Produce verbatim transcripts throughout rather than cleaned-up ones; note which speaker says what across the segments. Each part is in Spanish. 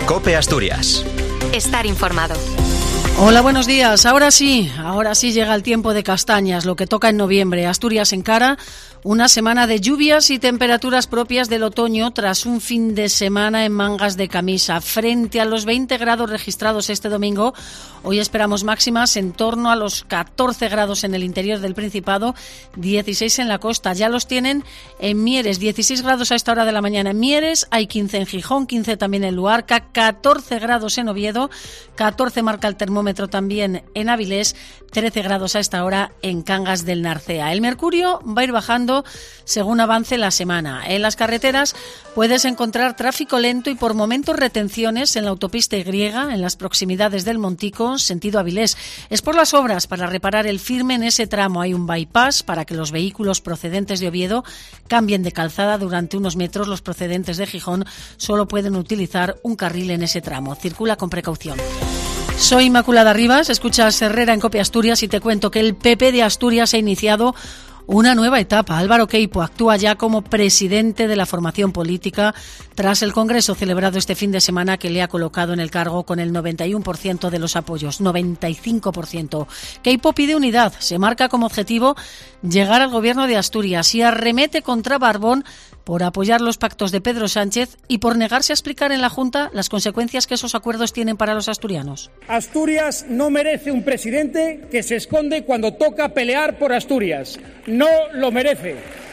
Speaker 1: COPE Asturias.
Speaker 2: Estar informado.
Speaker 3: Hola, buenos días. Ahora sí, ahora sí llega el tiempo de castañas, lo que toca en noviembre. Asturias encara una semana de lluvias y temperaturas propias del otoño tras un fin de semana en mangas de camisa. Frente a los veinte grados registrados este domingo, hoy esperamos máximas en torno a los catorce grados en el interior del Principado, dieciséis en la costa. Ya los tienen en Mieres, dieciséis grados a esta hora de la mañana en Mieres, hay quince en Gijón, quince también en Luarca, catorce grados en Oviedo, catorce marca el termómetro también en Avilés, trece grados a esta hora en Cangas del Narcea. El mercurio va a ir bajando según avance la semana. En las carreteras puedes encontrar tráfico lento y por momentos retenciones en la autopista Y, en las proximidades del Montico, sentido Avilés. Es por las obras para reparar el firme en ese tramo. Hay un bypass para que los vehículos procedentes de Oviedo cambien de calzada durante unos metros. Los procedentes de Gijón solo pueden utilizar un carril en ese tramo. Circula con precaución. Soy Inmaculada Rivas, escuchas Herrera en COPE Asturias y te cuento que el P P de Asturias ha iniciado una nueva etapa. Álvaro Queipo actúa ya como presidente de la formación política tras el congreso celebrado este fin de semana que le ha colocado en el cargo con el noventa y uno por ciento de los apoyos, noventa y cinco por ciento. Queipo pide unidad, se marca como objetivo llegar al gobierno de Asturias y arremete contra Barbón por apoyar los pactos de Pedro Sánchez y por negarse a explicar en la Junta las consecuencias que esos acuerdos tienen para los asturianos.
Speaker 4: Asturias no merece un presidente que se esconde cuando toca pelear por Asturias. No lo merece.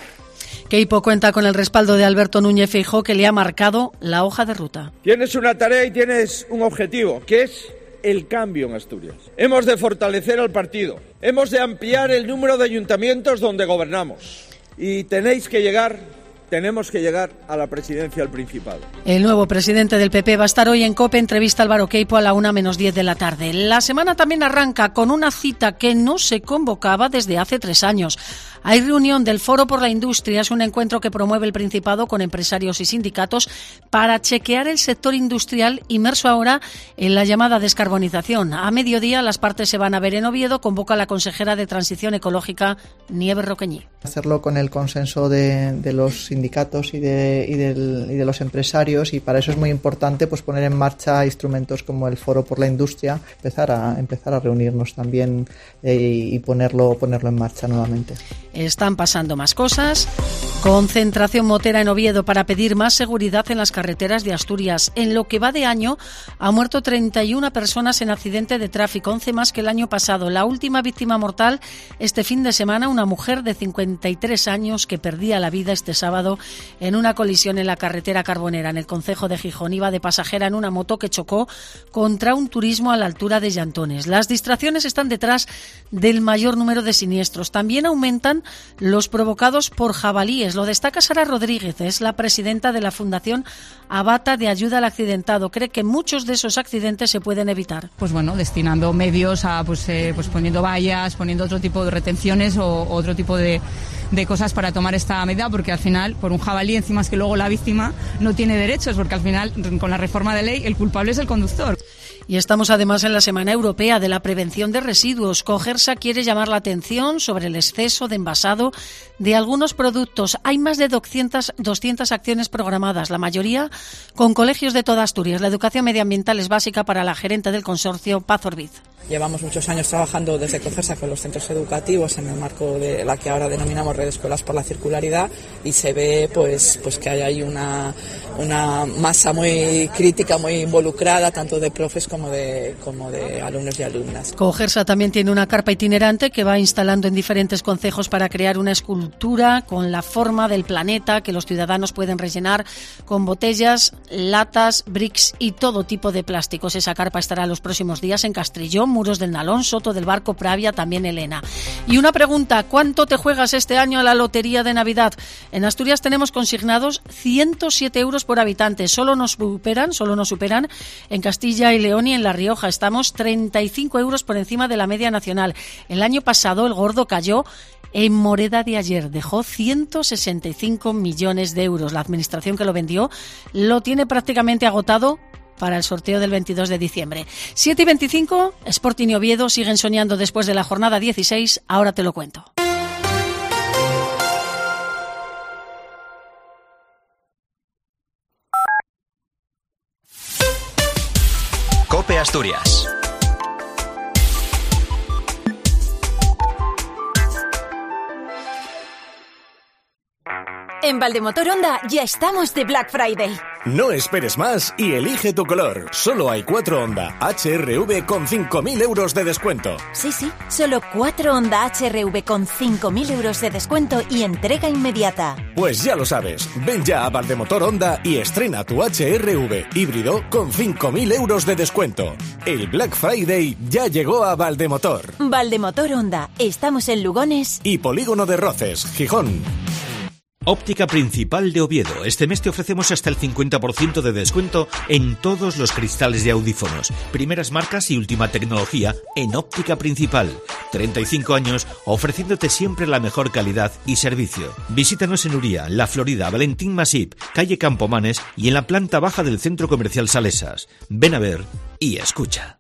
Speaker 3: Queipo cuenta con el respaldo de Alberto Núñez Feijóo, que le ha marcado la hoja de ruta.
Speaker 5: Tienes una tarea y tienes un objetivo, que es el cambio en Asturias. Hemos de fortalecer al partido, hemos de ampliar el número de ayuntamientos donde gobernamos y tenéis que llegar... Tenemos que llegar a la presidencia del Principado.
Speaker 3: El nuevo presidente del P P va a estar hoy en COPE, entrevista a Álvaro Queipo a la una menos diez de la tarde. La semana también arranca con una cita que no se convocaba desde hace tres años. Hay reunión del Foro por la Industria, es un encuentro que promueve el Principado con empresarios y sindicatos para chequear el sector industrial inmerso ahora en la llamada descarbonización. A mediodía las partes se van a ver en Oviedo, convoca la consejera de Transición Ecológica, Nieves Roqueñí.
Speaker 6: Hacerlo con el consenso de, de los sindicatos y de, y, del, y de los empresarios, y para eso es muy importante pues poner en marcha instrumentos como el Foro por la Industria, empezar a, empezar a reunirnos también eh, y ponerlo, ponerlo en marcha nuevamente.
Speaker 3: Están pasando más cosas. Concentración motera en Oviedo para pedir más seguridad en las carreteras de Asturias. En lo que va de año, ha muerto treinta y una personas en accidente de tráfico, once más que el año pasado. La última víctima mortal este fin de semana, una mujer de cincuenta y tres años que perdía la vida este sábado en una colisión en la carretera Carbonera, en el concejo de Gijón. Iba de pasajera en una moto que chocó contra un turismo a la altura de Llantones. Las distracciones están detrás del mayor número de siniestros. También aumentan los provocados por jabalíes. Lo destaca Sara Rodríguez, es la presidenta de la Fundación Abata de Ayuda al Accidentado. Cree que muchos de esos accidentes se pueden evitar.
Speaker 7: Pues bueno, destinando medios a pues, eh, pues poniendo vallas, poniendo otro tipo de retenciones o otro tipo de, de cosas para tomar esta medida, porque al final, por un jabalí, encima es que luego la víctima no tiene derechos, porque al final, con la reforma de ley, el culpable es el conductor.
Speaker 3: Y estamos además en la Semana Europea de la Prevención de Residuos. Cogersa quiere llamar la atención sobre el exceso de envasado de algunos productos. Hay más de doscientas, doscientas acciones programadas, la mayoría con colegios de toda Asturias. La educación medioambiental es básica para la gerente del consorcio, Paz Orbiz.
Speaker 8: Llevamos muchos años trabajando desde Cogersa con los centros educativos en el marco de la que ahora denominamos Red de Escuelas por la Circularidad, y se ve pues pues que hay ahí una una masa muy crítica, muy involucrada, tanto de profes como de como de alumnos y alumnas.
Speaker 3: Cogersa también tiene una carpa itinerante que va instalando en diferentes concejos para crear una escultura con la forma del planeta que los ciudadanos pueden rellenar con botellas, latas, bricks y todo tipo de plásticos. Esa carpa estará los próximos días en Castrillón, Muros del Nalón, Soto del Barco, Pravia, también Elena. Y una pregunta, ¿cuánto te juegas este año a la lotería de Navidad? En Asturias tenemos consignados ciento siete euros por habitante, solo nos superan, solo nos superan en Castilla y León y en La Rioja. Estamos treinta y cinco euros por encima de la media nacional. El año pasado el gordo cayó en Moreda de ayer, dejó ciento sesenta y cinco millones de euros. La administración que lo vendió lo tiene prácticamente agotado para el sorteo del veintidós de diciembre. siete y veinticinco, Sporting y Oviedo siguen soñando después de la jornada dieciséis, ahora te lo cuento.
Speaker 1: COPE Asturias.
Speaker 2: En Valdemotor Honda ya estamos de Black Friday.
Speaker 9: No esperes más y elige tu color. Solo hay cuatro Honda H R V con cinco mil euros de descuento.
Speaker 2: Sí, sí, solo cuatro Honda H R V con cinco mil euros de descuento y entrega inmediata.
Speaker 9: Pues ya lo sabes, ven ya a Valdemotor Honda y estrena tu H R V híbrido con cinco mil euros de descuento. El Black Friday ya llegó a Valdemotor.
Speaker 2: Valdemotor Honda, estamos en Lugones
Speaker 9: y Polígono de Roces, Gijón.
Speaker 10: Óptica Principal de Oviedo. Este mes te ofrecemos hasta el cincuenta por ciento de descuento en todos los cristales de audífonos. Primeras marcas y última tecnología en Óptica Principal. treinta y cinco años ofreciéndote siempre la mejor calidad y servicio. Visítanos en Uría, La Florida, Valentín Masip, calle Campomanes y en la planta baja del Centro Comercial Salesas. Ven a ver y escucha.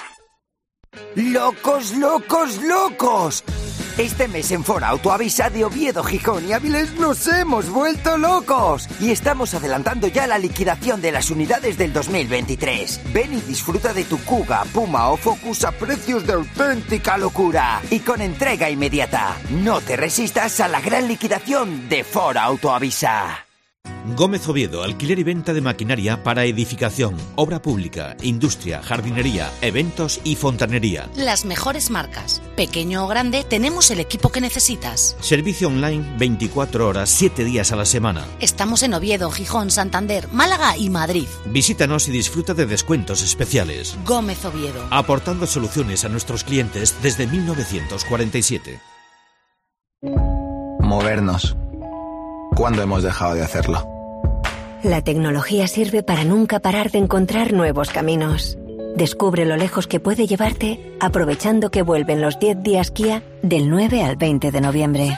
Speaker 11: ¡Locos, locos, locos! Este mes en Fora Autoavisa de Oviedo, Gijón y Áviles nos hemos vuelto locos y estamos adelantando ya la liquidación de las unidades del dos mil veintitrés. Ven y disfruta de tu Kuga, Puma o Focus a precios de auténtica locura y con entrega inmediata. No te resistas a la gran liquidación de Fora Autoavisa.
Speaker 10: Gómez Oviedo, alquiler y venta de maquinaria para edificación, obra pública, industria, jardinería, eventos y fontanería.
Speaker 12: Las mejores marcas. Pequeño o grande, tenemos el equipo que necesitas.
Speaker 10: Servicio online veinticuatro horas, siete días a la semana.
Speaker 12: Estamos en Oviedo, Gijón, Santander, Málaga y Madrid.
Speaker 10: Visítanos y disfruta de descuentos especiales.
Speaker 12: Gómez Oviedo.
Speaker 10: Aportando soluciones a nuestros clientes desde mil novecientos cuarenta y siete.
Speaker 13: Movernos. ¿Cuándo hemos dejado de hacerlo?
Speaker 14: La tecnología sirve para nunca parar de encontrar nuevos caminos. Descubre lo lejos que puede llevarte aprovechando que vuelven los diez días Kia del nueve al veinte de noviembre.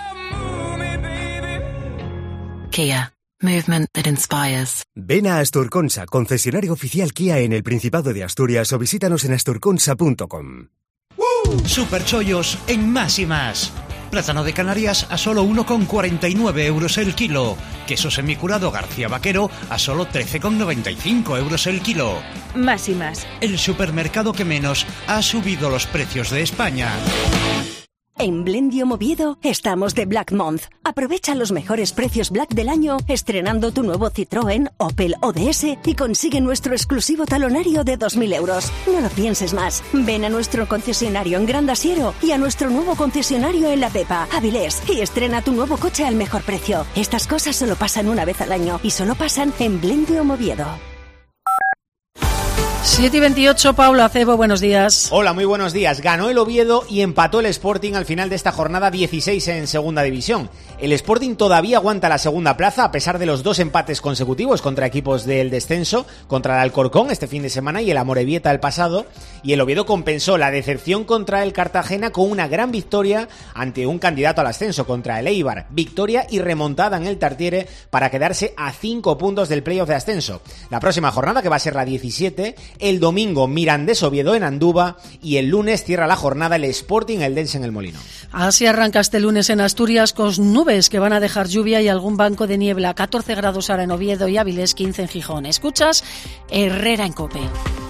Speaker 15: Kia. Movement that inspires.
Speaker 16: Ven a Asturconsa, concesionario oficial Kia en el Principado de Asturias o visítanos en asturconsa punto com.
Speaker 17: Superchollos en más y más. Plátano de Canarias a solo uno con cuarenta y nueve euros el kilo. Queso semicurado García Vaquero a solo trece con noventa y cinco euros el kilo.
Speaker 18: Más y más.
Speaker 17: El supermercado que menos ha subido los precios de España.
Speaker 19: En Blendium Oviedo estamos de Black Month. Aprovecha los mejores precios Black del año estrenando tu nuevo Citroën, Opel o D S y consigue nuestro exclusivo talonario de dos mil euros. No lo pienses más. Ven a nuestro concesionario en Gran Asiero y a nuestro nuevo concesionario en La Pepa, Avilés, y estrena tu nuevo coche al mejor precio. Estas cosas solo pasan una vez al año y solo pasan en Blendium Oviedo.
Speaker 3: siete y veintiocho, Pablo Acebo, buenos días.
Speaker 20: Hola, muy buenos días. Ganó el Oviedo y empató el Sporting al final de esta jornada dieciséis en segunda división. El Sporting todavía aguanta la segunda plaza a pesar de los dos empates consecutivos contra equipos del descenso, contra el Alcorcón este fin de semana y el Amorebieta el pasado, y el Oviedo compensó la decepción contra el Cartagena con una gran victoria ante un candidato al ascenso, contra el Eibar. Victoria y remontada en el Tartiere para quedarse a cinco puntos del playoff de ascenso. La próxima jornada, que va a ser la diecisiete, el domingo Mirandés Oviedo en Andúba y el lunes cierra la jornada el Sporting Eldense en el Molino.
Speaker 3: Así arranca este lunes en Asturias con nubes que van a dejar lluvia y algún banco de niebla. catorce grados ahora en Oviedo y Áviles, quince en Gijón. Escuchas Herrera en COPE.